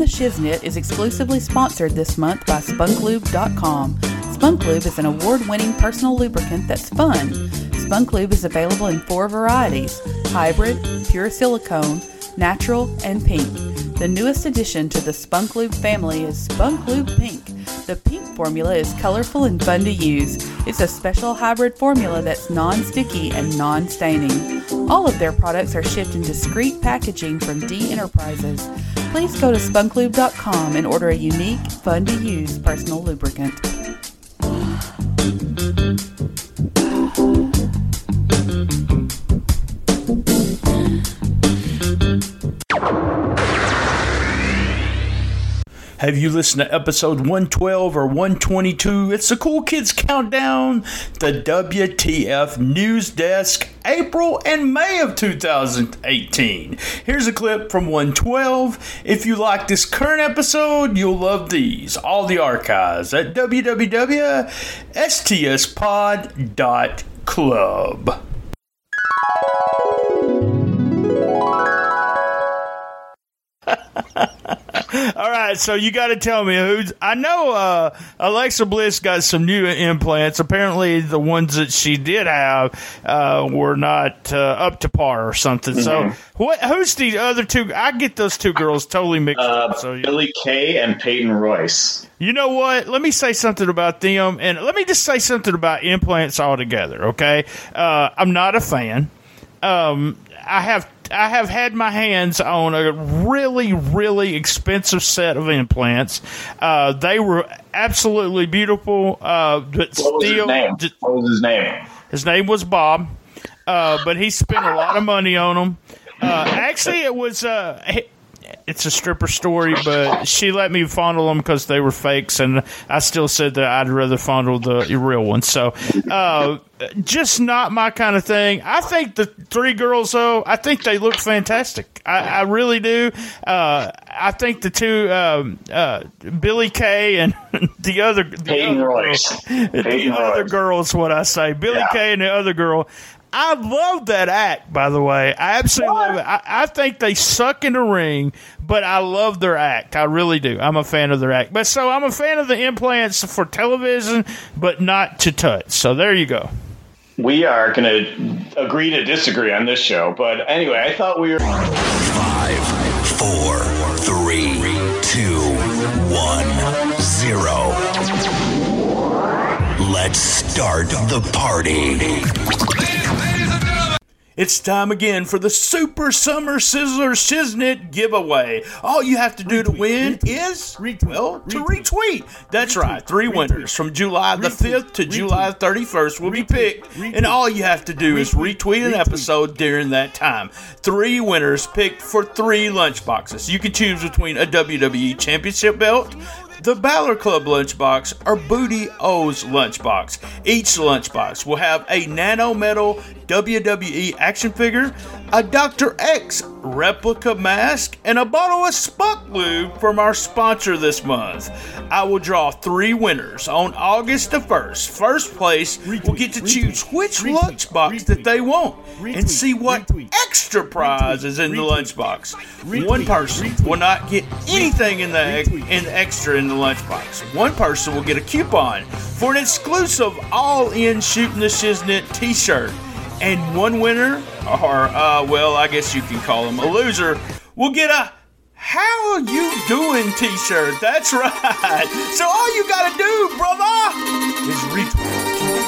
Shiznit is exclusively sponsored this month by SpunkLube.com. Spunk Lube is an award-winning personal lubricant that's fun. Spunk Lube is available in 4 varieties: hybrid, pure silicone, natural, and pink. The newest addition to the Spunk Lube family is Spunk Lube Pink. The pink formula is colorful and fun to use. It's a special hybrid formula that's non-sticky and non-staining. All of their products are shipped in discreet packaging from D Enterprises. Please go to spunklube.com and order a unique, fun-to-use personal lubricant. Have you listened to episode 112 or 122? It's the Cool Kids Countdown, the WTF News Desk, April and May of 2018. Here's a clip from 112. If you like this current episode, you'll love these. All the archives at www.stspod.club. All right, so you got to tell me who's. I know Alexa Bliss got some new implants. Apparently, the ones that she did have were not up to par or something. Mm-hmm. So, who's the other two? I get those two girls totally mixed up. So, Billy Kay and Peyton Royce. You know what? Let me say something about them, and let me just say something about implants altogether. Okay, I'm not a fan. I have had my hands on a really, really expensive set of implants. They were absolutely beautiful. But what was his name? His name was Bob, but he spent a lot of money on them. Actually, it was it's a stripper story, but she let me fondle them because they were fakes, and I still said that I'd rather fondle the real ones. So, just not my kind of thing. I think the 3 girls, though, I think they look fantastic. I really do. I think the 2, Billy Kay and the other girl is what I say. Billy Kay and the other girl. I love that act, by the way. I absolutely love it. I think they suck in the ring, but I love their act. I really do. I'm a fan of their act. But so I'm a fan of the implants for television, but not to touch. So there you go. We are going to agree to disagree on this show. But anyway, I thought we were... 5, 4, 3, 2, 1, 0. Let's start the party. It's time again for the Super Summer Sizzler Shiznit giveaway. All you have to do to win is, retweet. That's right. 3 winners from July the 5th to July 31st will be picked, and all you have to do is retweet an episode during that time. 3 winners picked for 3 lunchboxes. You can choose between a WWE Championship belt, the Balor Club lunchbox, or Booty O's lunchbox. Each lunchbox will have a nano metal WWE action figure, a Dr. X replica mask, and a bottle of Spunk Lube from our sponsor this month. I will draw 3 winners on August the 1st. First place will get to choose which lunchbox that they want and see what extra prize is in the lunchbox. One person will not get anything in the extra in the lunchbox. One person will get a coupon for an exclusive all-in Shooting the Shiznit t-shirt. And one winner, or, I guess you can call him a loser, will get a How Are You Doing t-shirt. That's right. So all you gotta do, brother, is retweet.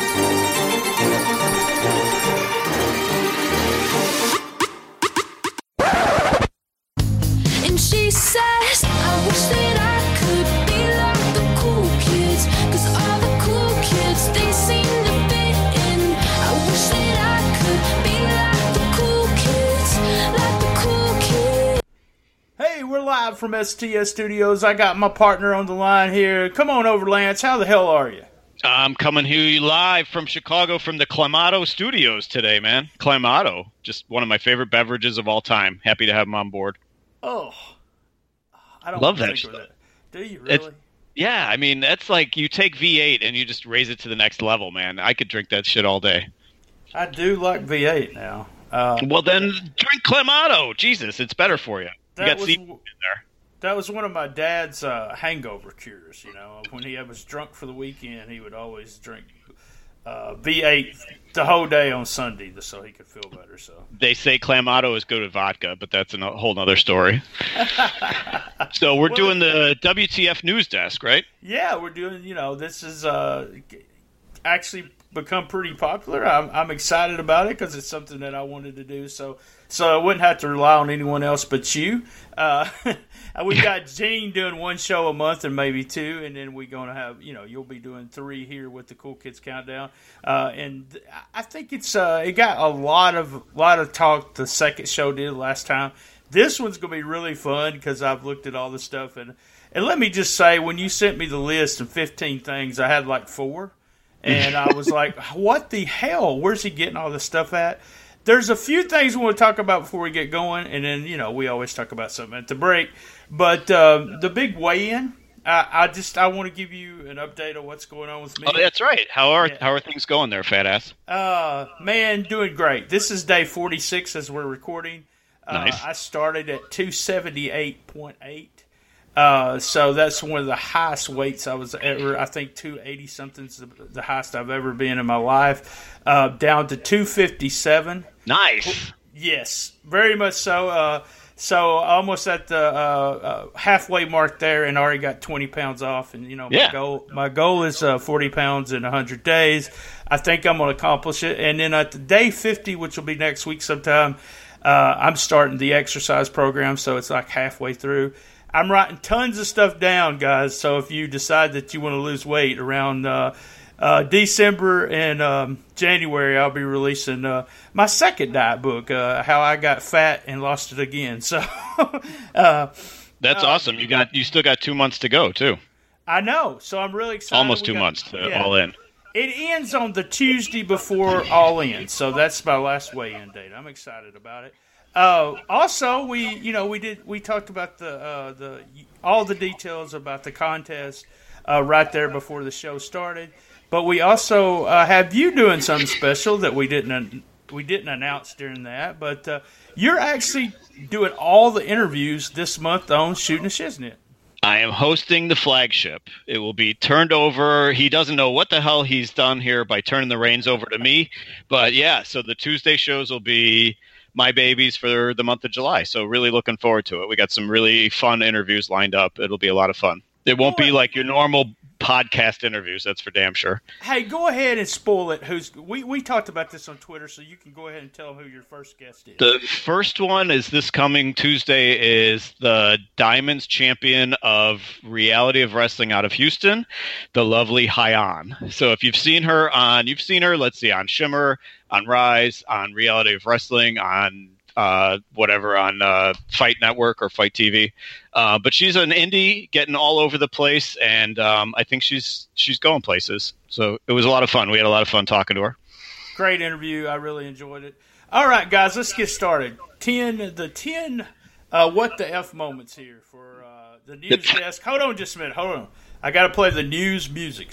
And she says, I wish that I could be like the cool kids, 'cause all the cool kids, they seem to fit in. I wish that I could be like the cool kids. Hey, we're live from STS Studios. I got my partner on the line here. Come on over, Lance. How the hell are you? I'm coming here live from Chicago from the Clamato Studios today, man. Clamato, just one of my favorite beverages of all time. Happy to have them on board. Oh, I don't love that. Do you really? Yeah, I mean, that's like you take V8 and you just raise it to the next level, man. I could drink that shit all day. I do like V8 now. Well, then drink Clamato. Jesus, it's better for you. You got seafood in there. That was one of my dad's hangover cures. When he was drunk for the weekend, he would always drink V8 the whole day on Sunday so he could feel better. So they say Clamato is good with vodka, but that's a whole other story. So we're doing the WTF news desk, right? Yeah, we're doing. This is actually become pretty popular. I'm excited about it because it's something that I wanted to do. So I wouldn't have to rely on anyone else but you. We've got Gene doing one show a month and maybe two, and then we're going to have, you'll be doing 3 here with the Cool Kids Countdown. And I think it got a lot of talk. The second show did last time. This one's going to be really fun because I've looked at all the stuff. And let me just say, when you sent me the list of 15 things, I had like 4. And I was like, what the hell? Where's he getting all this stuff at? There's a few things we want to talk about before we get going, and then, we always talk about something at the break. But the big weigh-in, I want to give you an update on what's going on with me. Oh, that's right. How are things going there, fat ass? Man, doing great. This is day 46 as we're recording. Nice. I started at 278.8. So that's one of the highest weights I was ever. I think 280 something's the highest I've ever been in my life. Down to 257. Nice. Yes, very much so. So almost at the halfway mark there, and already got 20 pounds off. And my goal is 40 pounds in 100 days. I think I'm going to accomplish it. And then at the day 50, which will be next week sometime, I'm starting the exercise program. So it's like halfway through. I'm writing tons of stuff down, guys. So if you decide that you want to lose weight around December and January, I'll be releasing my second diet book, How I Got Fat and Lost It Again. So that's awesome. You still got 2 months to go too. I know. So I'm really excited. Almost 2 months to All In. It ends on the Tuesday before All In, so that's my last weigh-in date. I'm excited about it. Also, we talked about all the details about the contest right there before the show started, but we also have you doing something special that we didn't announce during that. But you're actually doing all the interviews this month on Shooting the Shiznit. I am hosting the flagship. It will be turned over. He doesn't know what the hell he's done here by turning the reins over to me, but yeah. So the Tuesday shows will be my babies for the month of July. So really looking forward to it. We got some really fun interviews lined up. It'll be a lot of fun. It won't be like your normal podcast interviews. That's for damn sure. Hey, go ahead and spoil it. We talked about this on Twitter, so you can go ahead and tell them who your first guest is. The first one is this coming Tuesday is the Diamonds champion of Reality of Wrestling out of Houston, the lovely Hyan. So if you've seen her, let's see, on Shimmer, on Rise, on Reality of Wrestling, on on Fight Network or Fight TV. But she's an indie getting all over the place, and I think she's going places. So it was a lot of fun. We had a lot of fun talking to her. Great interview. I really enjoyed it. All right, guys, let's get started. 10 what the F moments here for the news desk. Hold on just a minute. Hold on. I got to play the news music.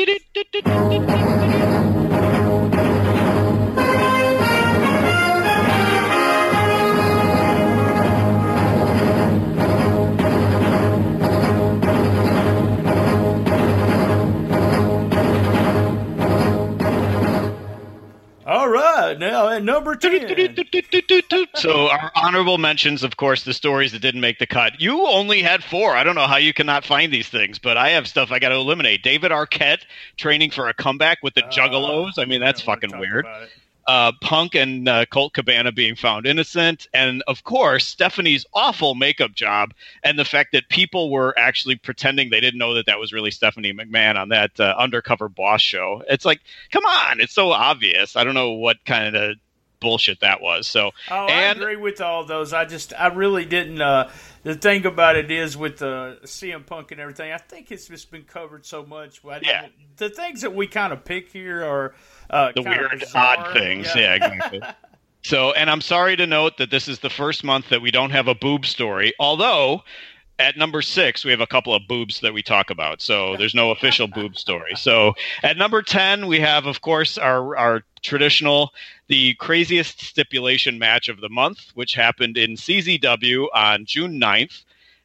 All right, now at number 10. So our honorable mentions, of course, the stories that didn't make the cut. You only had 4. I don't know how you cannot find these things, but I have stuff I got to eliminate. David Arquette training for a comeback with the Juggalos. I mean, that's fucking weird. Punk and Colt Cabana being found innocent, and of course Stephanie's awful makeup job, and the fact that people were actually pretending they didn't know that was really Stephanie McMahon on that Undercover Boss show. It's like, come on, it's so obvious. I don't know what kind of bullshit that was. So, I agree with all those. I really didn't. The thing about it is with CM Punk and everything, I think it's just been covered so much. The things that we kind of pick here are the weird, bizarre, odd things. Yeah, exactly. So, and I'm sorry to note that this is the first month that we don't have a boob story, although at number 6, we have a couple of boobs that we talk about. So there's no official boob story. So at number 10, we have, of course, our traditional, the craziest stipulation match of the month, which happened in CZW on June 9th.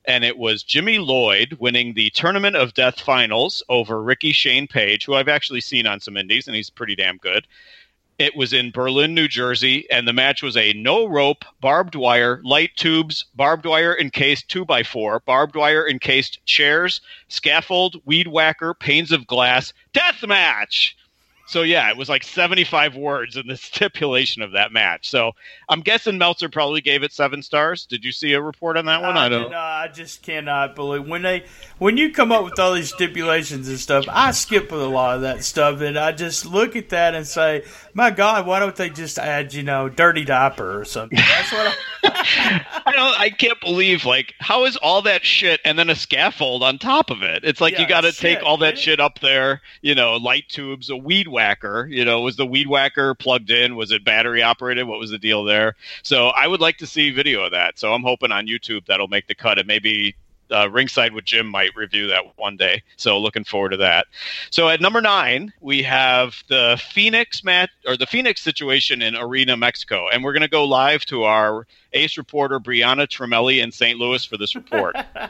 and it was Jimmy Lloyd winning the Tournament of Death finals over Ricky Shane Page, who I've actually seen on some indies, and he's pretty damn good. It was in Berlin, New Jersey, and the match was a no-rope, barbed wire, light tubes, barbed wire encased 2x4, barbed wire encased chairs, scaffold, weed whacker, panes of glass, death match! So, yeah, it was like 75 words in the stipulation of that match. So I'm guessing Meltzer probably gave it 7 stars. Did you see a report on that one? I don't know. I just cannot believe when you come up with all these stipulations and stuff. I skip a lot of that stuff, and I just look at that and say, "My God, why don't they just add, dirty diaper or something?" That's what I can't believe, how is all that shit and then a scaffold on top of it? It's like you got to take all that shit up there, light tubes, a weed whacker. Was the weed whacker plugged in? Was it battery operated? What was the deal there? So I would like to see video of that. So I'm hoping on YouTube that'll make the cut, and maybe Ringside with Jim might review that one day. So looking forward to that. So at number 9, we have the Phoenix match, or the Phoenix situation in Arena, Mexico. And we're going to go live to our ace reporter, Brianna Tremelli in St. Louis for this report.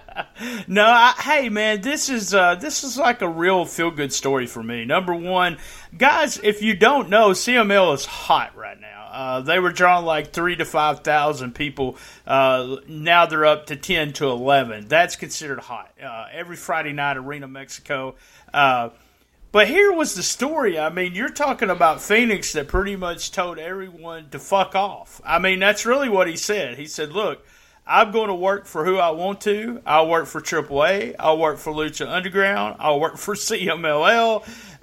Hey man, this is like a real feel-good story for me. Number one, guys, if you don't know, CML is hot right now. They were drawing like 3,000 to 5,000 people. Now they're up to 10 to 11. That's considered hot. Every Friday night, Arena Mexico. But here was the story. I mean, you're talking about Phoenix that pretty much told everyone to fuck off. I mean, that's really what he said. He said, look, I'm going to work for who I want to. I'll work for AAA. I'll work for Lucha Underground. I'll work for CMLL.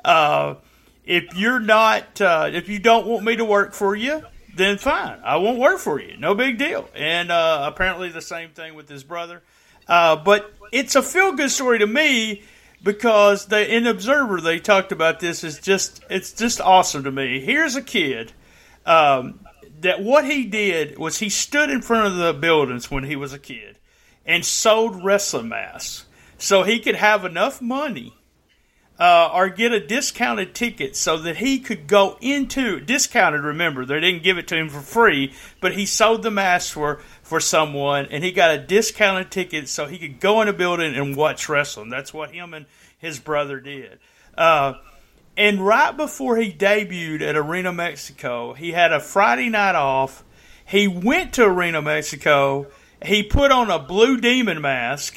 If you don't want me to work for you, then fine. I won't work for you. No big deal. And apparently the same thing with his brother. But it's a feel-good story to me because in Observer they talked about this. It's just awesome to me. Here's a kid that what he did was he stood in front of the buildings when he was a kid and sold wrestling masks so he could have enough money or get a discounted ticket so that he could go into discounted. Remember, they didn't give it to him for free, but he sold the mask for someone, and he got a discounted ticket so he could go in a building and watch wrestling. That's what him and his brother did. And right before he debuted at Arena Mexico, he had a Friday night off. He went to Arena Mexico. He put on a Blue Demon mask.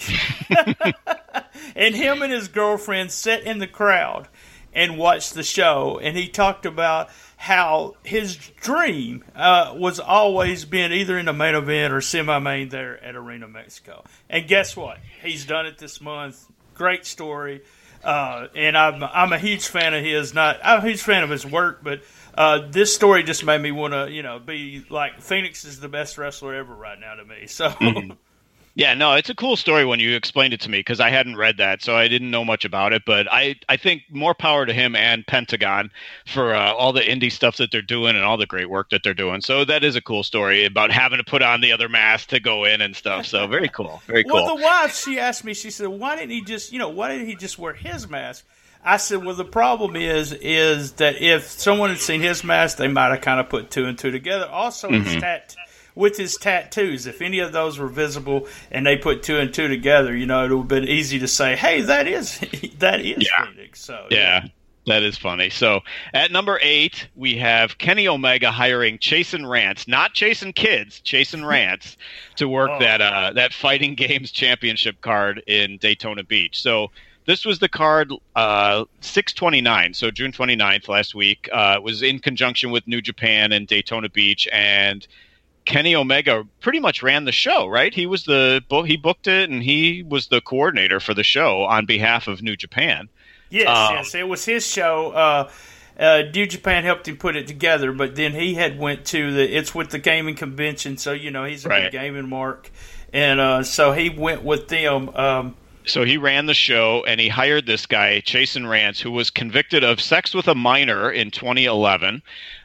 And him and his girlfriend sat in the crowd and watched the show. And he talked about how his dream was always being either in the main event or semi-main there at Arena Mexico. And guess what? He's done it this month. Great story. And I'm a huge fan of his. I'm a huge fan of his work, but this story just made me want to, be like, Phoenix is the best wrestler ever right now to me. So. Mm-hmm. Yeah, no, it's a cool story when you explained it to me because I hadn't read that, so I didn't know much about it. But I think more power to him and Pentagon for all the indie stuff that they're doing and all the great work that they're doing. So that is a cool story about having to put on the other mask to go in and stuff. So very cool, very cool. Well, the wife, she asked me, she said, why didn't he just wear his mask? I said, well, the problem is that if someone had seen his mask, they might have kind of put 2 and 2 together. Also, with his tattoos, if any of those were visible and they put 2 and 2 together, it would have been easy to say, hey, that is Phoenix. So yeah, that is funny. So at number 8, we have Kenny Omega hiring Chasen Rance, not Chasing Kids, Chasen Rance, to work that Fighting Games Championship card in Daytona Beach. So this was the card 6/29, so June 29th last week. Was in conjunction with New Japan and Daytona Beach, and Kenny Omega pretty much ran the show, right? He was he booked it, and he was the coordinator for the show on behalf of New Japan. Yes, it was his show. New Japan helped him put it together, but then he had went to it's with the gaming convention, so he's a good gaming mark, and so he went with them. So he ran the show, and he hired this guy, Chasen Rance, who was convicted of sex with a minor in 2011,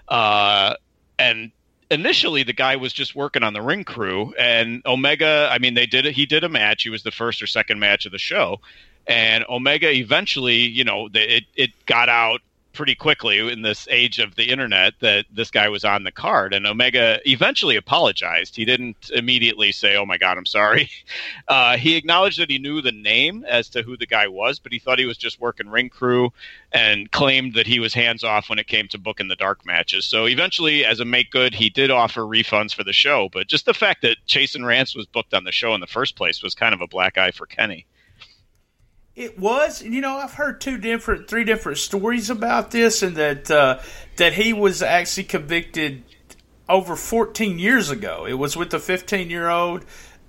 and initially, the guy was just working on the ring crew, and Omega, he did a match. He was the first or second match of the show, and Omega eventually, it got out pretty quickly in this age of the internet that this guy was on the card, and Omega eventually apologized. He didn't immediately say, "Oh my God, I'm sorry." He acknowledged that he knew the name as to who the guy was, but he thought he was just working ring crew, and claimed that he was hands off when it came to booking the dark matches. So eventually, as a make good, he did offer refunds for the show, but just the fact that Chase and Rance was booked on the show in the first place was kind of a black eye for Kenny. It was, I've heard three different stories about this, and that he was actually convicted over 14 years ago. It was with a 15-year-old.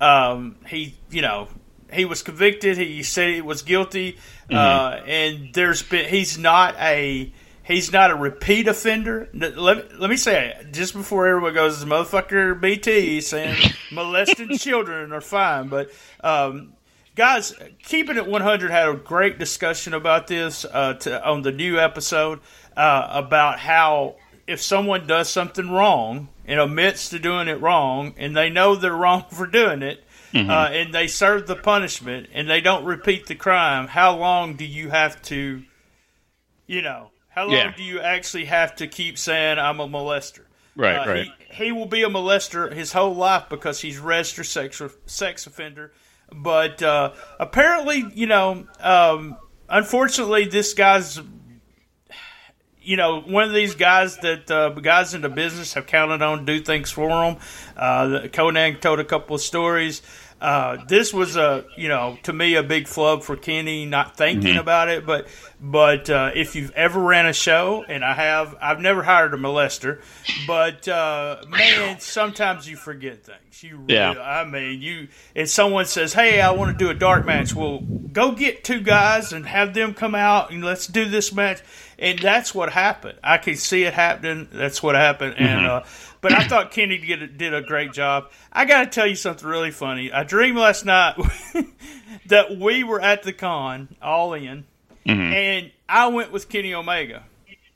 He was convicted. He said he was guilty, and he's not a repeat offender. Let me say it, just before everyone goes, this motherfucker BT saying molesting children are fine, but. Guys, Keeping It 100 had a great discussion about this on the new episode about how if someone does something wrong and admits to doing it wrong and they know they're wrong for doing it and they serve the punishment and they don't repeat the crime, how long do you have to, how long do you actually have to keep saying I'm a molester? Right. He will be a molester his whole life because he's registered sex offender. But apparently, unfortunately, this guy's, one of these guys that guys in the business have counted on to do things for them. Conan told a couple of stories. This was to me a big flub for Kenny, not thinking about it. But if you've ever ran a show, and I've never hired a molester, but man, sometimes you forget things. If someone says, "Hey, I want to do a dark match," well, go get two guys and have them come out and let's do this match. And that's what happened. I can see it happening. That's what happened. And but I thought Kenny did a great job. I got to tell you something really funny. I dreamed last night that we were at the con, all in, and I went with Kenny Omega.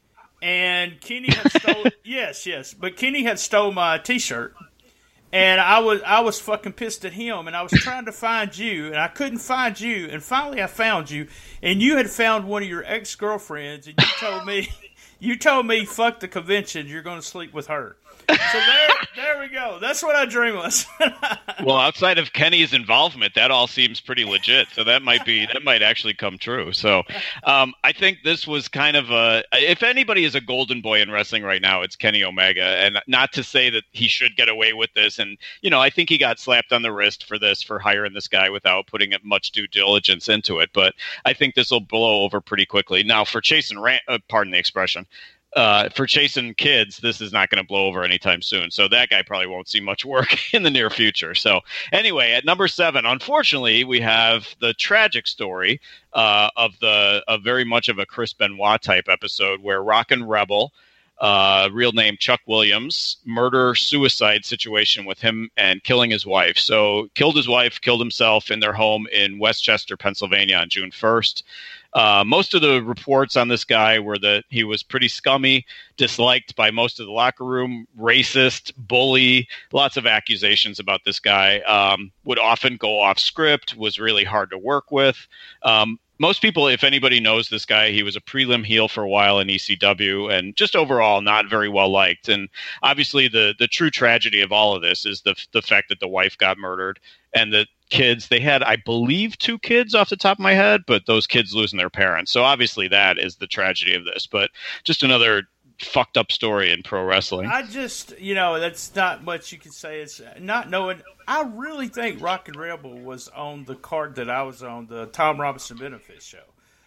And Kenny had stolen but Kenny had stole my T-shirt. And I was fucking pissed at him, and I was trying to find you, and I couldn't find you, and finally I found you, and you had found one of your ex-girlfriends, and you told me, fuck the convention, you're going to sleep with her. So there we go. That's what I dream was. Well, outside of Kenny's involvement, that all seems pretty legit. So that might actually come true. So I think this was kind of if anybody is a golden boy in wrestling right now, it's Kenny Omega. And not to say that he should get away with this. And, I think he got slapped on the wrist for hiring this guy without putting much due diligence into it. But I think this will blow over pretty quickly. Now, for chasing pardon the expression. For chasing kids, this is not going to blow over anytime soon. So that guy probably won't see much work in the near future. So anyway, at number 7, unfortunately, we have the tragic story of very much of a Chris Benoit type episode where Rockin' Rebel, real name Chuck Williams, murder-suicide situation with him and killing his wife. So killed his wife, killed himself in their home in Westchester, Pennsylvania on June 1st. Most of the reports on this guy were that he was pretty scummy, disliked by most of the locker room, racist, bully, lots of accusations about this guy, would often go off script, was really hard to work with. Most people, if anybody knows this guy, he was a prelim heel for a while in ECW and just overall not very well liked. And obviously the true tragedy of all of this is the fact that the wife got murdered and the kids, they had, I believe, 2 kids off the top of my head, but those kids losing their parents. So obviously that is the tragedy of this, but just another fucked up story in pro wrestling. I just, that's not much you can say. It's not knowing. I really think Rockin' Rebel was on the card that I was on, the Tom Robinson Benefit show.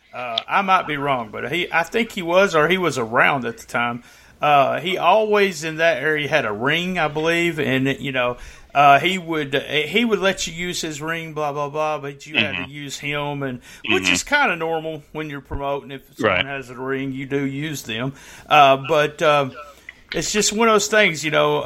I might be wrong, but I think he was, or he was around at the time. He always in that area had a ring, I believe, and he would let you use his ring, blah blah blah, but you had to use him, and which is kind of normal when you're promoting. If someone has a ring, you do use them, but it's just one of those things,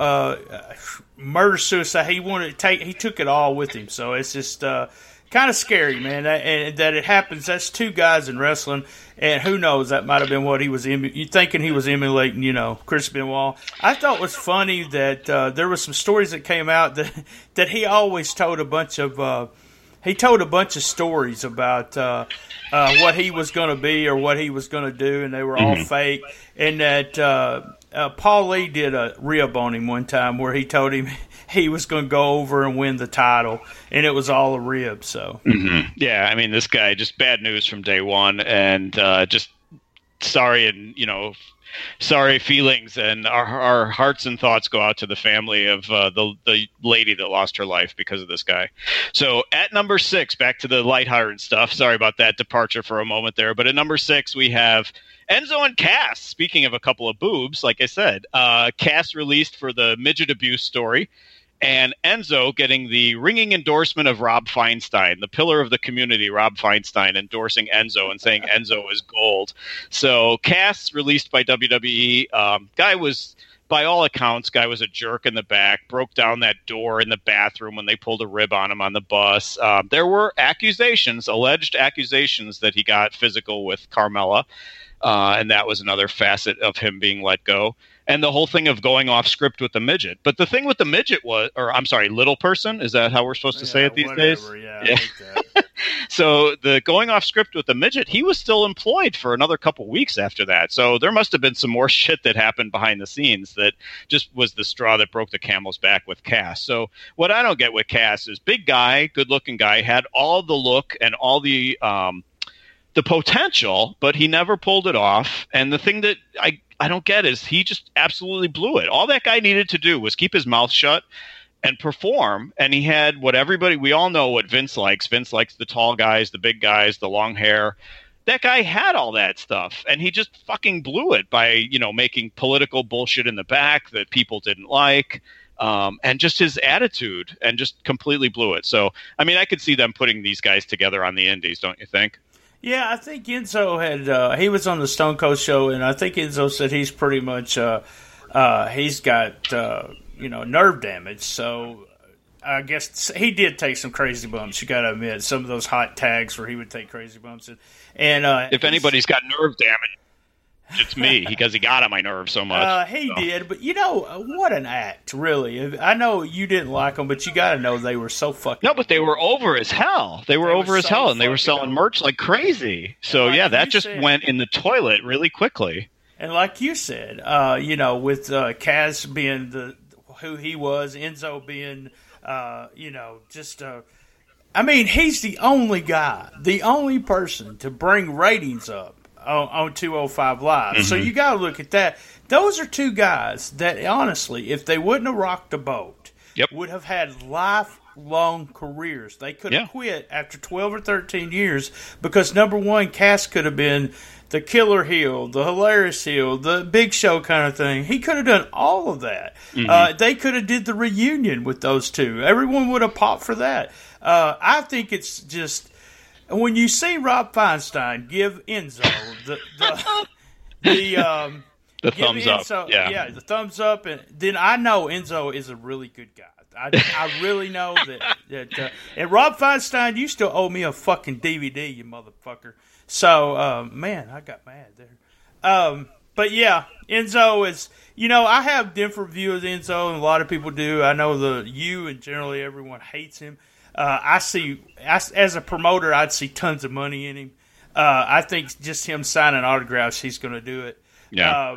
murder suicide. He took it all with him, so it's just kind of scary, man. And that it happens. That's 2 guys in wrestling. And who knows, that might have been what he was thinking he was emulating, Chris Benoit. I thought it was funny that there were some stories that came out that he always told a bunch of he told a bunch of stories about what he was going to be or what he was going to do, and they were all fake. And that Paul Lee did a rib on him one time where he told him he was going to go over and win the title, and it was all a rib. So yeah, I mean, this guy, just bad news from day one, and just sorry, and sorry feelings, and our hearts and thoughts go out to the family of the lady that lost her life because of this guy. So at number 6, back to the lighthearted stuff. Sorry about that departure for a moment there, but at number 6 we have Enzo and Cass. Speaking of a couple of boobs, like I said, Cass released for the midget abuse story, and Enzo getting the ringing endorsement of Rob Feinstein, the pillar of the community, Rob Feinstein, endorsing Enzo and saying Enzo is gold. So Cass released by WWE. Guy was, by all accounts, was a jerk in the back, broke down that door in the bathroom when they pulled a rib on him on the bus. There were alleged accusations that he got physical with Carmella. And that was another facet of him being let go. And the whole thing of going off script with the midget. But the thing with the midget was, little person, is that how we're supposed to say it these days? Yeah. I like that. So the going off script with the midget, he was still employed for another couple weeks after that. So there must have been some more shit that happened behind the scenes that just was the straw that broke the camel's back with Cass. So what I don't get with Cass is big guy, good looking guy, had all the look and all the potential, but he never pulled it off. And the thing that I don't get is he just absolutely blew it. All that guy needed to do was keep his mouth shut and perform, and he had what we all know what Vince likes. Vince likes the tall guys, the big guys, the long hair. That guy had all that stuff, and he just fucking blew it by, making political bullshit in the back that people didn't like. And just his attitude, and just completely blew it. So, I mean, I could see them putting these guys together on the indies, don't you think? Yeah, I think Enzo had he was on the Stone Cold show, and I think Enzo said he's pretty much he's got nerve damage. So I guess he did take some crazy bumps. You got to admit, some of those hot tags where he would take crazy bumps. And if anybody's got nerve damage, it's me, because he got on my nerves so much. He did, but what an act, really. I know you didn't like them, but you got to know they were so fucking... No, but they were over as hell. They were over as hell, and they were selling merch like crazy. So, yeah, that just went in the toilet really quickly. And like you said, with Kaz being who he was, Enzo being, he's the only guy, the only person to bring ratings up on 205 Live. So you got to look at that. Those are two guys that, honestly, if they wouldn't have rocked the boat, would have had lifelong careers. They could have quit after 12 or 13 years because, number one, Cass could have been the killer heel, the hilarious heel, the big show kind of thing. He could have done all of that. They could have did the reunion with those two. Everyone would have popped for that. I think it's just... When you see Rob Feinstein give Enzo the thumbs up, the thumbs up, and then I know Enzo is a really good guy. I really know that. And Rob Feinstein, you still owe me a fucking DVD, you motherfucker. So, man, I got mad there. But yeah, Enzo is. I have different view of Enzo, and a lot of people do. I know and generally everyone hates him. I see, as a promoter, I'd see tons of money in him. I think just him signing autographs, he's going to do it. Yeah.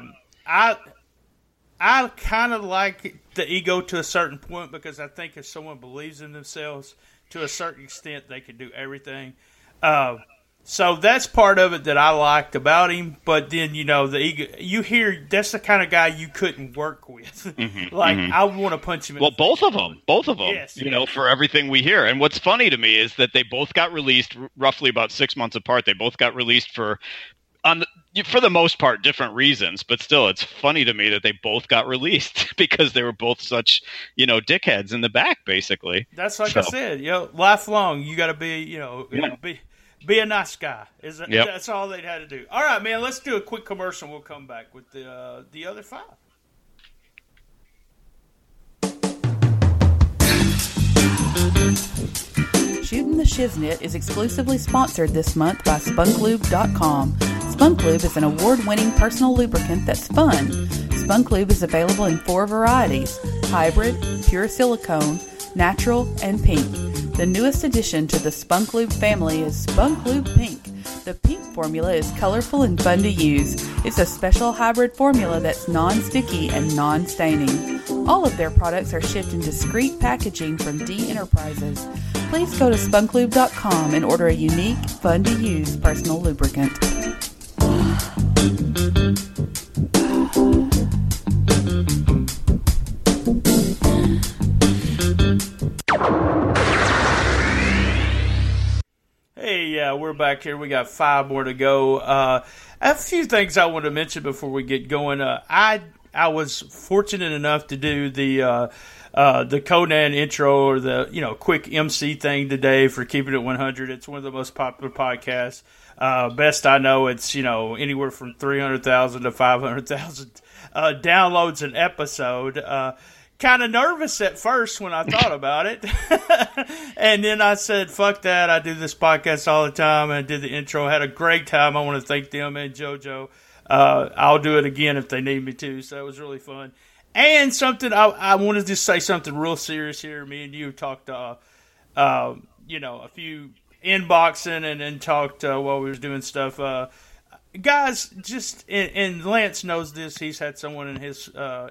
I kind of like the ego to a certain point because I think if someone believes in themselves to a certain extent, they can do everything. So that's part of it that I liked about him. But then, the ego, you hear that's the kind of guy you couldn't work with. I want to punch him in the face. Both of them. Yes, for everything we hear. And what's funny to me is that they both got released roughly about 6 months apart. They both got released for the most part, different reasons. But still, it's funny to me that they both got released because they were both such, dickheads in the back, basically. That's like I said, lifelong, you got to be, be a nice guy. That's all they'd had to do. All right, man, let's do a quick commercial. We'll come back with the other 5. Shootin' the Shiznit is exclusively sponsored this month by SpunkLube.com. Spunk Lube is an award-winning personal lubricant that's fun. Spunk Lube is available in 4 varieties: hybrid, pure silicone, natural, and pink. The newest addition to the Spunk Lube family is Spunk Lube Pink. The pink formula is colorful and fun to use. It's a special hybrid formula that's non-sticky and non-staining. All of their products are shipped in discreet packaging from D Enterprises. Please go to spunklube.com and order a unique, fun-to-use personal lubricant. Hey, we're back here. We got 5 more to go. A few things I want to mention before we get going. I was fortunate enough to do the Conan intro, or the quick MC thing today for Keeping It 100. It's one of the most popular podcasts. Best I know, it's anywhere from 300,000 to 500,000 downloads an episode. Kind of nervous at first when I thought about it. And then I said, fuck that. I do this podcast all the time. And I did the intro. Had a great time. I want to thank them and JoJo. I'll do it again if they need me to. So it was really fun. And something, I wanted to say something real serious here. Me and you talked, a few inboxing and talked while we was doing stuff. Guys, and Lance knows this. He's had someone in his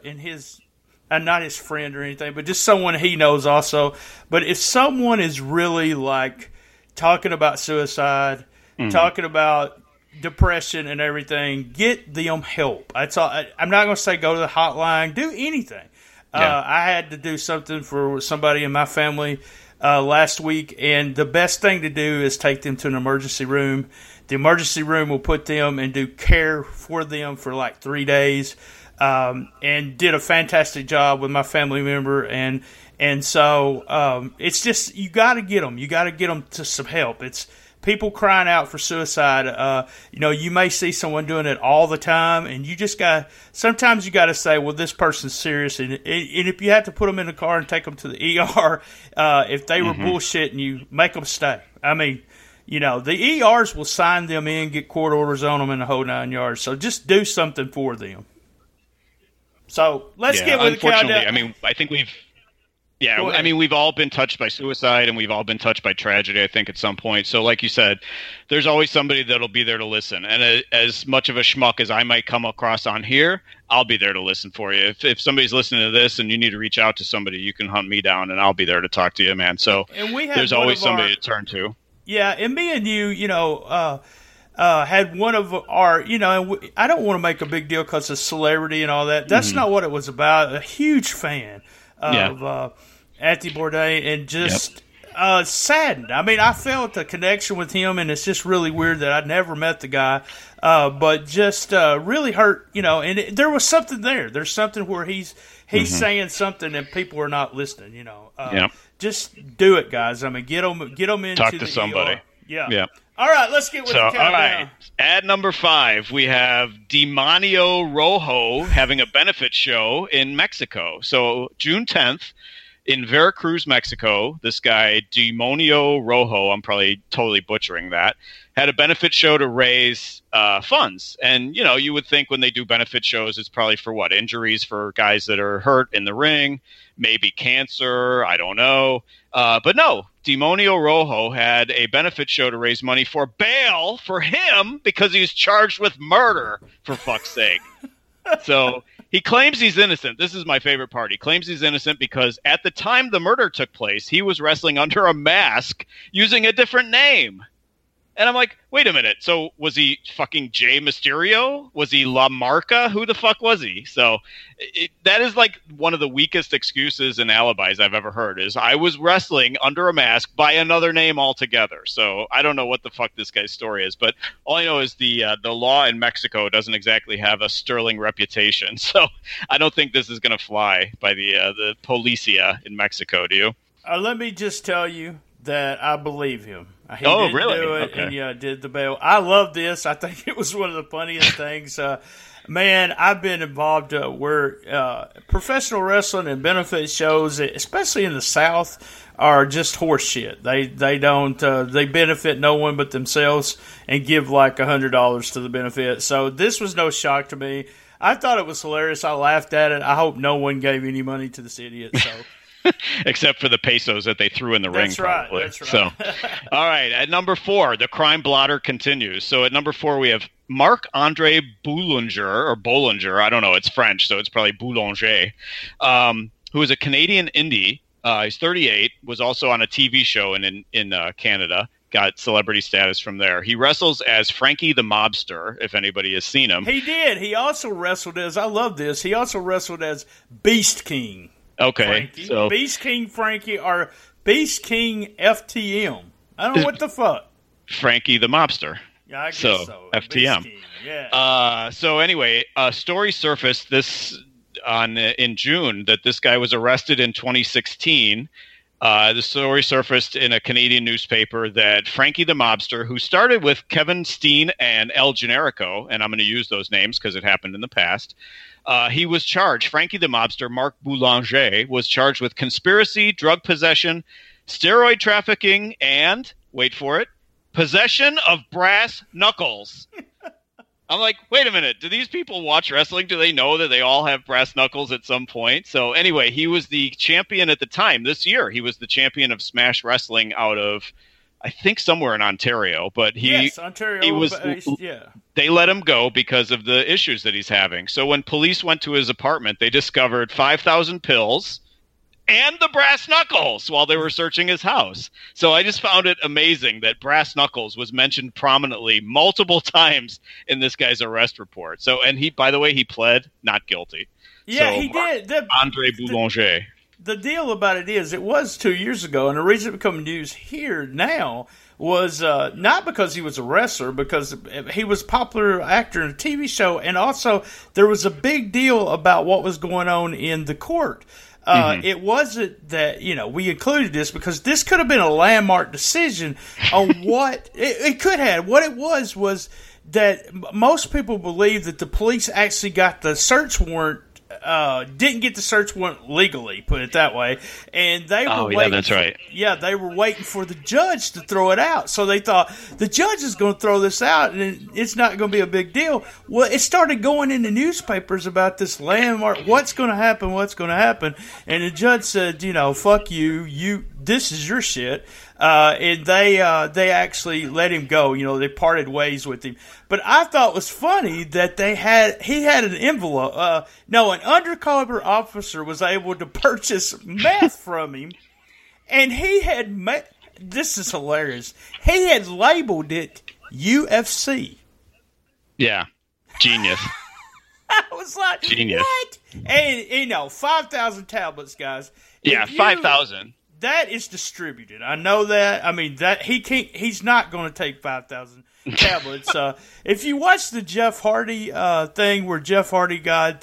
not his friend or anything, but just someone he knows also. But if someone is really talking about suicide, talking about depression and everything, get them help. That's all. I'm not going to say go to the hotline, do anything. Yeah. I had to do something for somebody in my family last week, and the best thing to do is take them to an emergency room. The emergency room will put them and do care for them for 3 days. And did a fantastic job with my family member, and so it's just, you got to get them. You got to get them to some help. It's people crying out for suicide. You may see someone doing it all the time, and sometimes you got to say, well, this person's serious, and if you have to put them in the car and take them to the ER, if they were bullshitting you, make them stay. I mean, the ERs will sign them in, get court orders on them, and the whole 9 yards. So just do something for them. So let's get with the countdown. I mean, I think we've all been touched by suicide, and we've all been touched by tragedy, I think, at some point. So like you said, there's always somebody that'll be there to listen. And as much of a schmuck as I might come across on here, I'll be there to listen for you. If somebody's listening to this and you need to reach out to somebody, you can hunt me down, and I'll be there to talk to you, man. So there's always somebody to turn to. Yeah, and me and you, had one of our, and I don't want to make a big deal because of celebrity and all that. That's not what it was about. A huge fan of Anthony Bourdain, and just saddened. I mean, I felt a connection with him, and it's just really weird that I'd never met the guy, but just really hurt, and there was something there. There's something where he's saying something and people are not listening, Just do it, guys. I mean, get them into talk to somebody. ER. Yeah. All right, let's get with the countdown. All right, at number 5, we have Demonio Rojo having a benefit show in Mexico. So June 10th in Veracruz, Mexico, this guy, Demonio Rojo, I'm probably totally butchering that, had a benefit show to raise funds. And, you would think when they do benefit shows, it's probably for what? Injuries for guys that are hurt in the ring, maybe cancer, I don't know. But no, Demonio Rojo had a benefit show to raise money for bail for him because he was charged with murder, for fuck's sake. So he claims he's innocent. This is my favorite part. He claims he's innocent because at the time the murder took place, he was wrestling under a mask using a different name. And I'm like, wait a minute. So was he fucking Jay Mysterio? Was he La Marca? Who the fuck was he? So that is one of the weakest excuses and alibis I've ever heard, is I was wrestling under a mask by another name altogether. So I don't know what the fuck this guy's story is, but all I know is the law in Mexico doesn't exactly have a sterling reputation. So I don't think this is going to fly by the policia in Mexico. Do you? Let me just tell you that I believe him. He really? Did do it, okay. And did the bail. I love this. I think it was one of the funniest things. Man, I've been involved where professional wrestling and benefit shows, especially in the South, are just horse shit. They don't they benefit no one but themselves and give $100 to the benefit. So this was no shock to me. I thought it was hilarious. I laughed at it. I hope no one gave any money to this idiot. So. Except for the pesos that they threw in the ring, probably. That's right. So, all right. At number 4, the crime blotter continues. So at number 4, we have Marc-Andre Bollinger. I don't know. It's French, so it's probably Boulanger, who is a Canadian indie. He's 38, was also on a TV show in Canada. Got celebrity status from there. He wrestles as Frankie the Mobster, if anybody has seen him. He did. He also wrestled as, I love this, he also wrestled as Beast King. Okay, Frankie. so Beast King Frankie or Beast King FTM. I don't know what the fuck. Frankie the Mobster. Yeah, I guess so. FTM. Beast King, yeah. So anyway, a story surfaced in June that this guy was arrested in 2016. The story surfaced in a Canadian newspaper that Frankie the Mobster, who started with Kevin Steen and El Generico, and I'm going to use those names because it happened in the past. He was charged. Frankie the Mobster, Marc Boulanger, was charged with conspiracy, drug possession, steroid trafficking, and, wait for it, possession of brass knuckles. I'm like, wait a minute. Do these people watch wrestling? Do they know that they all have brass knuckles at some point? So anyway, he was the champion at the time. This year, he was the champion of Smash Wrestling out of, I think, somewhere in Ontario. But yes, Ontario. He was, yeah. They let him go because of the issues that he's having. So when police went to his apartment, they discovered 5,000 pills and the brass knuckles while they were searching his house. So I just found it amazing that brass knuckles was mentioned prominently multiple times in this guy's arrest report. So, and he, by the way, he pled not guilty. Yeah, so, he did. Andre Boulanger. The deal about it is, it was 2 years ago, and the reason it became news here now was not because he was a wrestler, because he was a popular actor in a TV show, and also there was a big deal about what was going on in the court. It wasn't that, we included this because this could have been a landmark decision on what it could have. What it was that most people believe that the police actually got the search warrant, didn't get the search warrant legally, put it that way, and they were waiting. That's right. Yeah, they were waiting for the judge to throw it out. So they thought the judge is going to throw this out, and it's not going to be a big deal. Well, it started going in the newspapers about this landmark. What's going to happen? What's going to happen? And the judge said, fuck you. This is your shit. And they actually let him go. They parted ways with him. But I thought it was funny that he had an envelope. An undercover officer was able to purchase meth from him, and he had this is hilarious. He had labeled it UFC. Yeah, genius. I was like, genius. What? And 5,000 tablets, guys. Yeah, 5,000. That is distributed. I know that. I mean, that he's not going to take 5,000 tablets. If you watch the Jeff Hardy thing where Jeff Hardy got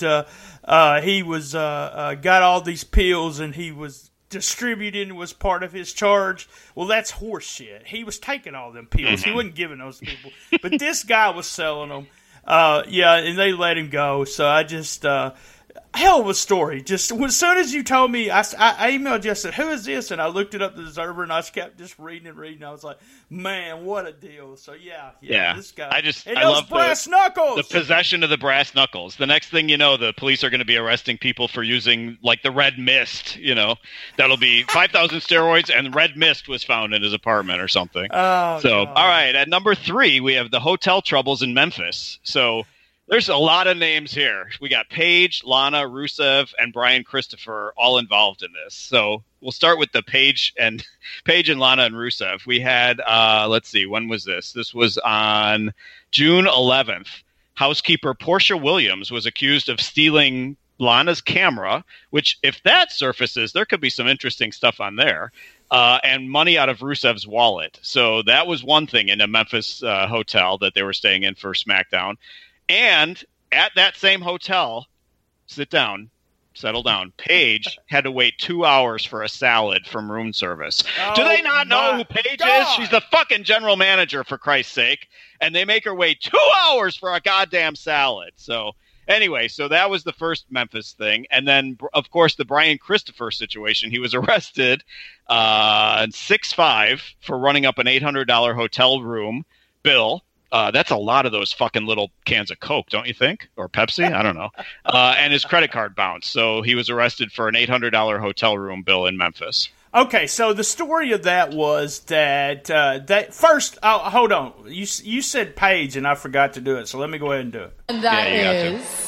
all these pills and he was distributing, was part of his charge. Well, that's horse shit. He was taking all them pills. Mm-hmm. He wasn't giving those people. But this guy was selling them. And they let him go. So I just hell of a story. Just as soon as you told me, I emailed you. I said, "Who is this?" And I looked it up, the Observer, and I just kept just reading and reading. I was like, "Man, what a deal!" So yeah. This guy. I love brass knuckles. The possession of the brass knuckles. The next thing you know, the police are going to be arresting people for using like the red mist. That'll be 5,000 steroids, and red mist was found in his apartment or something. Oh, so God. All right, at number 3, we have the hotel troubles in Memphis. So. There's a lot of names here. We got Paige, Lana, Rusev, and Brian Christopher all involved in this. So we'll start with the Paige and Lana and Rusev. We had, let's see, when was this? This was on June 11th. Housekeeper Portia Williams was accused of stealing Lana's camera, which if that surfaces, there could be some interesting stuff on there. And money out of Rusev's wallet. So that was one thing in a Memphis hotel that they were staying in for SmackDown. And at that same hotel, settle down, Paige had to wait 2 hours for a salad from room service. Do they not know who Paige is? She's the fucking general manager, for Christ's sake. And they make her wait 2 hours for a goddamn salad. So anyway, so that was the first Memphis thing. And then, of course, the Brian Christopher situation. He was arrested in 6'5" for running up an $800 hotel room bill. That's a lot of those fucking little cans of Coke, don't you think? Or Pepsi? I don't know. And his credit card bounced. So he was arrested for an $800 hotel room bill in Memphis. Okay, so the story of that was that first. Oh, hold on. You said page, and I forgot to do it. So let me go ahead and do it. And that Yeah, you got to. is.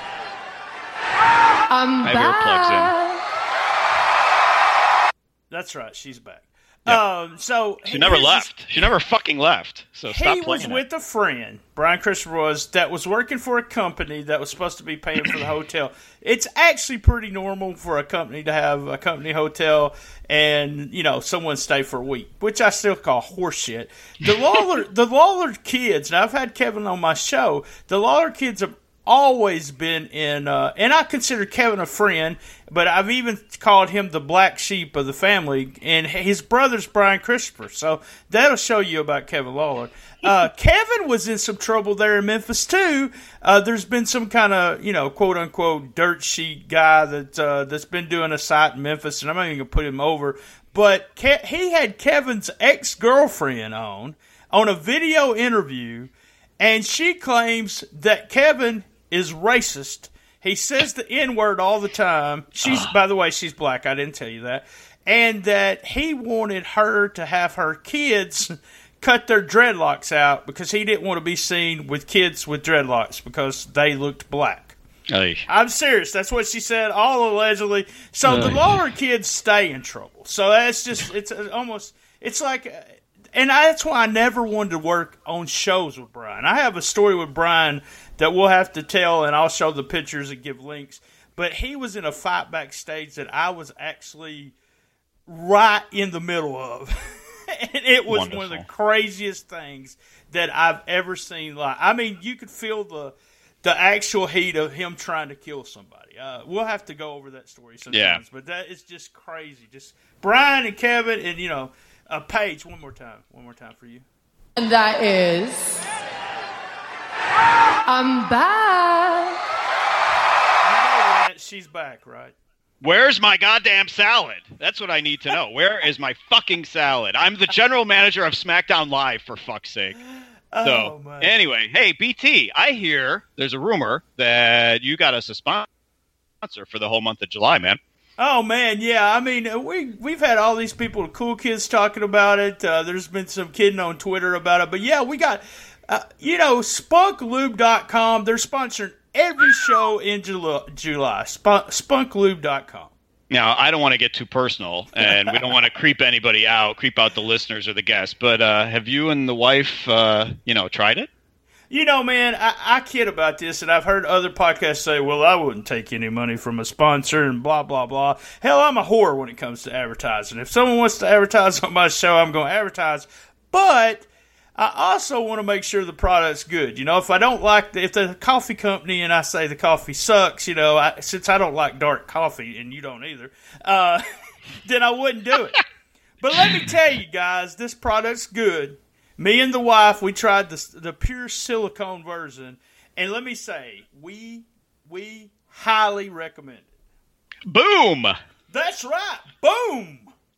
I'm I have earplugs in. back. That's right. She's back. Yep. So She never here's left. She never fucking left. So stop He playing was it. with a friend, Brian Christopher was, that was working for a company that was supposed to be paying for the hotel. It's actually pretty normal for a company to have a company hotel and, someone stay for a week, which I still call horseshit. The Lawler kids, now I've had Kevin on my show, the Lawler kids have always been in, and I consider Kevin a friend, but I've even called him the black sheep of the family, and his brother's Brian Christopher, so that'll show you about Kevin Lawler. Kevin was in some trouble there in Memphis, too. There's been some kind of, quote-unquote dirt sheet guy that's been doing a site in Memphis, and I'm not even going to put him over, but he had Kevin's ex-girlfriend on a video interview, and she claims that Kevin is racist. He says the N-word all the time. By the way, she's black. I didn't tell you that. And that he wanted her to have her kids cut their dreadlocks out because he didn't want to be seen with kids with dreadlocks because they looked black. Ay. I'm serious. That's what she said, all allegedly. So the Lawler kids stay in trouble. So that's just, it's like... And that's why I never wanted to work on shows with Brian. I have a story with Brian that we'll have to tell, and I'll show the pictures and give links. But he was in a fight backstage that I was actually right in the middle of. And it was Wonderful. one of the craziest things that I've ever seen live. I mean, you could feel the actual heat of him trying to kill somebody. We'll have to go over that story sometimes. Yeah. But that is just crazy. Just Brian and Kevin and, Paige, one more time for you. And that is. I'm back. She's back, right? Where's my goddamn salad? That's what I need to know. Where is my fucking salad? I'm the general manager of SmackDown Live, for fuck's sake. So, anyway, hey, BT, I hear there's a rumor that you got us a sponsor for the whole month of July, man. Oh, man, yeah. I mean, we've had all these people, the cool kids, talking about it. There's been some kidding on Twitter about it. But, yeah, we got, spunklube.com. They're sponsoring every show in July. Spunklube.com. Now, I don't want to get too personal, and we don't want to creep anybody out, creep out the listeners or the guests, but have you and the wife, tried it? Man, I kid about this, and I've heard other podcasts say, well, I wouldn't take any money from a sponsor and blah, blah, blah. Hell, I'm a whore when it comes to advertising. If someone wants to advertise on my show, I'm going to advertise. But I also want to make sure the product's good. If I don't if the coffee company and I say the coffee sucks, since I don't like dark coffee, and you don't either, then I wouldn't do it. But let me tell you guys, this product's good. Me and the wife, we tried the pure silicone version, and let me say, we highly recommend it. Boom! That's right. Boom!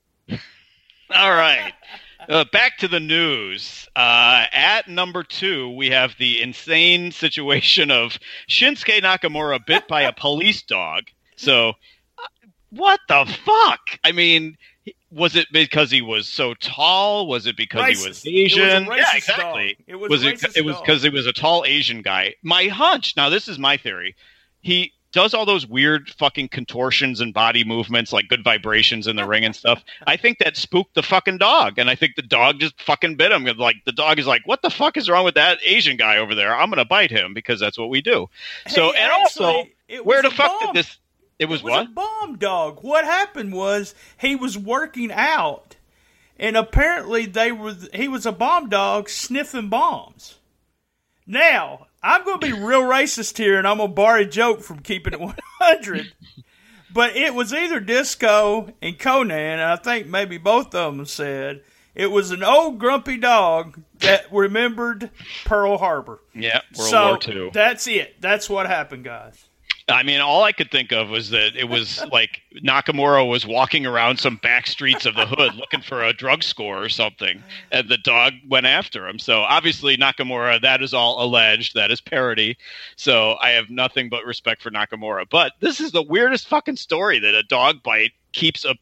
All right. Back to the news. At number 2, we have the insane situation of Shinsuke Nakamura bit by a police dog. So, what the fuck? I mean... Was it because he was so tall? Was it because he was Asian? It was a racist yeah, exactly. Dog. It was because he was a tall Asian guy. My hunch, now this is my theory, he does all those weird fucking contortions and body movements, like good vibrations in the ring and stuff. I think that spooked the fucking dog, and I think the dog just fucking bit him. Like, the dog is like, what the fuck is wrong with that Asian guy over there? I'm going to bite him because that's what we do. So, hey, and actually, also, where the fuck did this... It was what? A bomb dog. What happened was he was working out, and apparently he was a bomb dog sniffing bombs. Now, I'm going to be real racist here, and I'm going to borrow a joke from Keeping It 100, but it was either Disco and Conan, and I think maybe both of them said it was an old grumpy dog that remembered Pearl Harbor. Yeah, World War II. That's it. That's what happened, guys. I mean, all I could think of was that it was like Nakamura was walking around some back streets of the hood looking for a drug score or something, and the dog went after him. So obviously Nakamura, that is all alleged. That is parody. So I have nothing but respect for Nakamura. But this is the weirdest fucking story that a dog bite keeps a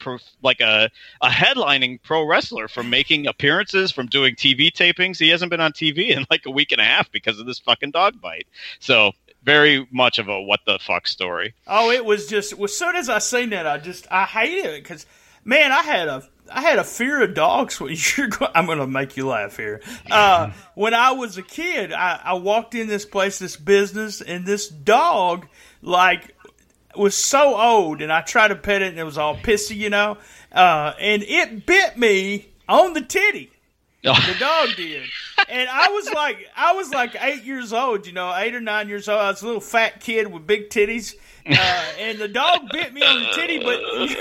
headlining pro wrestler from making appearances, from doing TV tapings. He hasn't been on TV in like a week and a half because of this fucking dog bite. So very much of a what the fuck story. Oh, it was just, as soon as I seen that, I hated it because, man, I had a fear of dogs. I'm going to make you laugh here. When I was a kid, I walked in this place, this business, and this dog, like, was so old, and I tried to pet it, and it was all pissy, and it bit me on the titty. The dog did. And I was like 8 years old, 8 or 9 years old. I was a little fat kid with big titties. And the dog bit me on the titty, but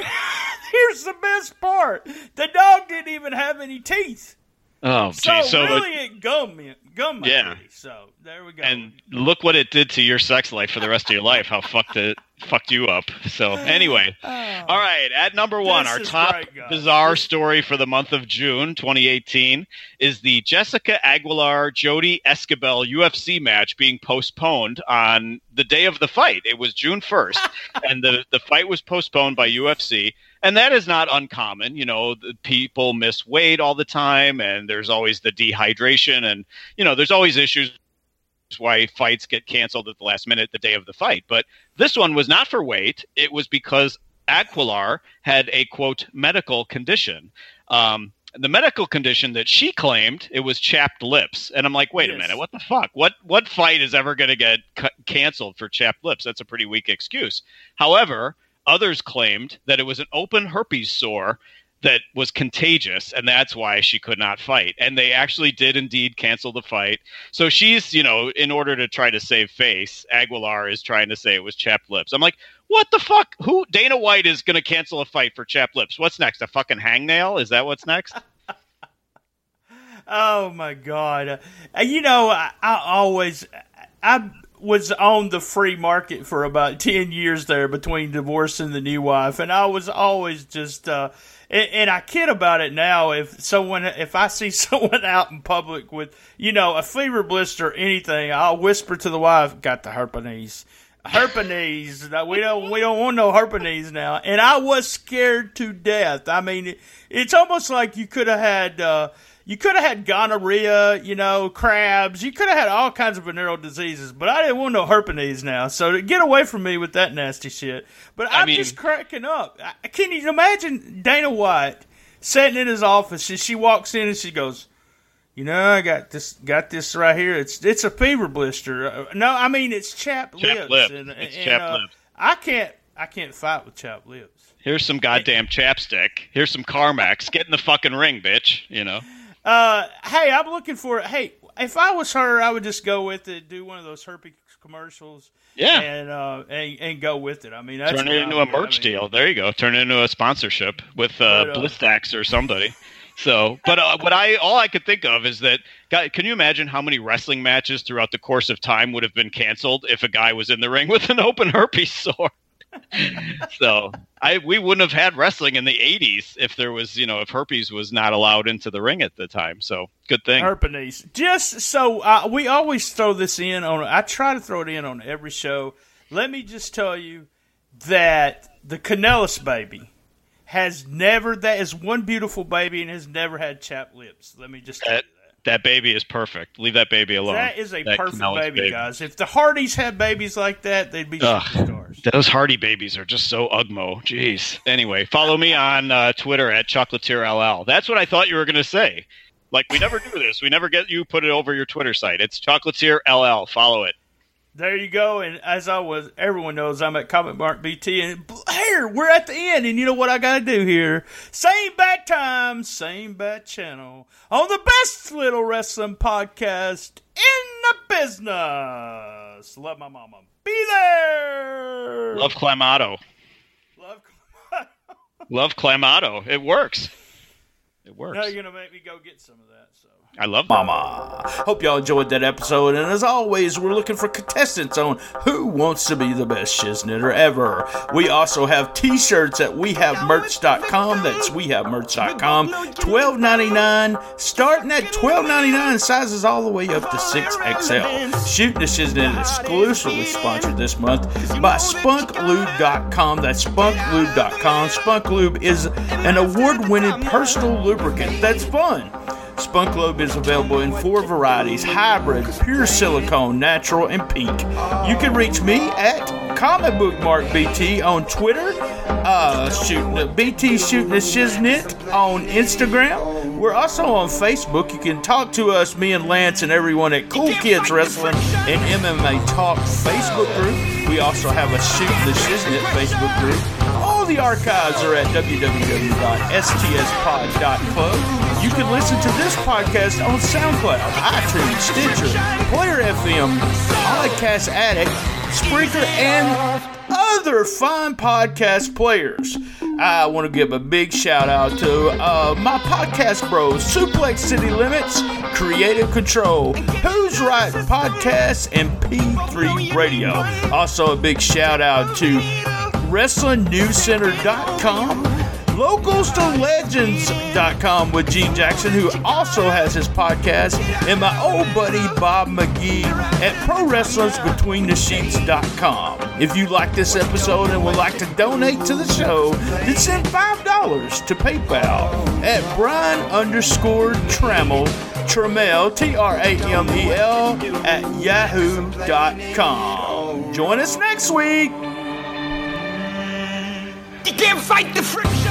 here's the best part. The dog didn't even have any teeth. Oh, geez. So really it gummed my titty. So there we go. And look what it did to your sex life for the rest of your life. How fucked you up. So anyway, all right. At number one, our top bizarre story for the month of June 2018 is the Jessica Aguilar Jody Escobar UFC match being postponed on the day of the fight. It was June 1st, and the fight was postponed by UFC. And that is not uncommon. The people miss weight all the time, and there's always the dehydration, and there's always issues why fights get canceled at the last minute, the day of the fight. But this one was not for weight. It was because Aguilar had a, quote, medical condition. The medical condition that she claimed, it was chapped lips. And I'm like, wait a minute, what the fuck? What fight is ever going to get canceled for chapped lips? That's a pretty weak excuse. However, others claimed that it was an open herpes sore that was contagious, and that's why she could not fight. And they actually did indeed cancel the fight. So she's, in order to try to save face, Aguilar is trying to say it was chapped lips. I'm like, what the fuck? Who? Dana White is going to cancel a fight for chapped lips. What's next? A fucking hangnail? Is that what's next? Oh, my God. I was on the free market for about 10 years there between divorcing the new wife, and I was always just and I kid about it now. If I see someone out in public with a fever blister or anything, I'll whisper to the wife, "Got the herpes." Herpes. We don't want no herpes now. And I was scared to death. I mean, it's almost like you could have had gonorrhea, crabs. You could have had all kinds of venereal diseases, but I didn't want no herpes now. So get away from me with that nasty shit. But I'm just cracking up. Can you imagine Dana White sitting in his office and she walks in and she goes, I got this right here. It's a fever blister. No, I mean it's chapped lips. It's chapped lips. I can't fight with chapped lips. Here's some goddamn chapstick. Here's some Carmex. Get in the fucking ring, bitch. Hey, I'm looking for it. Hey, if I was her, I would just go with it, do one of those herpes commercials. Yeah. And go with it. I mean, that's turn it into a merch deal. There you go. Turn it into a sponsorship with Blistax or somebody. So, but all I could think of is that, God, can you imagine how many wrestling matches throughout the course of time would have been canceled if a guy was in the ring with an open herpes sore? So we wouldn't have had wrestling in the 80s if there was, if herpes was not allowed into the ring at the time. So good thing. Herpes. Just so we always throw this in I try to throw it in on every show. Let me just tell you that the Kanellis baby that is one beautiful baby and has never had chapped lips. Let me just tell you that. That baby is perfect. Leave that baby alone. That is a perfect baby, guys. If the Hardys had babies like that, they'd be superstars. Those Hardy babies are just so ugmo. Jeez. Anyway, follow me on Twitter at ChocolatierLL. That's what I thought you were going to say. Like, we never do this. We never get you put it over your Twitter site. It's ChocolatierLL. Follow it. There you go. And as always, everyone knows I'm at Comic Mark BT. And here, we're at the end. And you know what I got to do here? Same bad time, same bad channel. On the best little wrestling podcast in the business. Love my mama. Be there. Love Clamato. Love Clamato. It works. It works. Now you're going to make me go get some of that, so. I love that. Mama. Hope y'all enjoyed that episode, and as always, we're looking for contestants on Who Wants to Be the Best Shiznitter Ever. We also have t-shirts at wehavemerch.com. That's wehavemerch.com. $12.99, starting at $12.99, sizes all the way up to 6XL. Shooting the Shiznit exclusively sponsored this month by spunklube.com. That's spunklube.com. Spunk Lube is an award-winning personal lubricant that's fun. Spunk Lube is available in 4 varieties: hybrid, pure silicone, natural, and pink. You can reach me at Comic Book Mark BT on Twitter, BT Shooting the Shiznit on Instagram. We're also on Facebook. You can talk to us, me and Lance and everyone at Cool Kids Wrestling and MMA Talk Facebook group. We also have a Shooting the Shiznit Facebook group. All the archives are at www.stspod.club. You can listen to this podcast on SoundCloud, iTunes, Stitcher, Player FM, Podcast Addict, Spreaker, and other fine podcast players. I want to give a big shout out to my podcast bros, Suplex City Limits, Creative Control, Who's Right Podcasts, and P3 Radio. Also a big shout out to WrestlingNewsCenter.com, LocalsToLegends.com with Gene Jackson, who also has his podcast, and my old buddy Bob McGee at ProWrestlersBetweenTheSheets.com. If you like this episode and would like to donate to the show, then send $5 to PayPal at Brian_Trammell, Trammell, at yahoo.com. Join us next week. You can't fight the friction.